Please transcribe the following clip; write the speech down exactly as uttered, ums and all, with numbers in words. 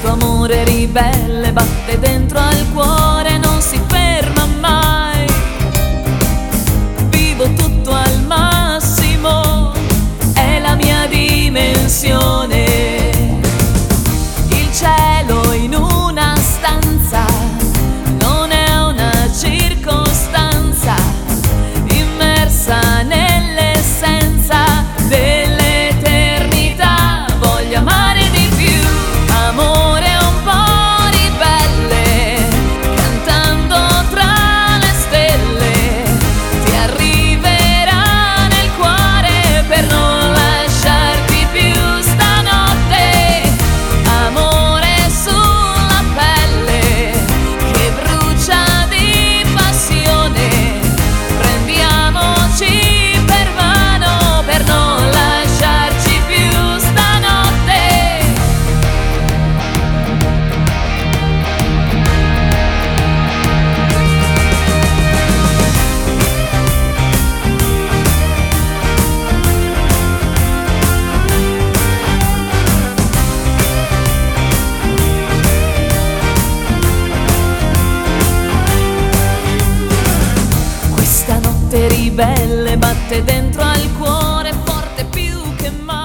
Questo amore ribelle batte dentro al cuore, non si ferma mai. Vivo tutto al massimo, è la mia dimensione. Il cielo in una stanza non è una circostanza, immersa nell'essenza dell'eternità. Voglio amare di più, amore un po' ribelle, cantando tra le stelle, ti arriverà nel cuore per non lasciarti più stanotte. Amore sulla pelle che brucia di passione, prendiamoci per mano per non lasciarci più stanotte. Questa notte ribelle batte dentro al cuore forte più che mai.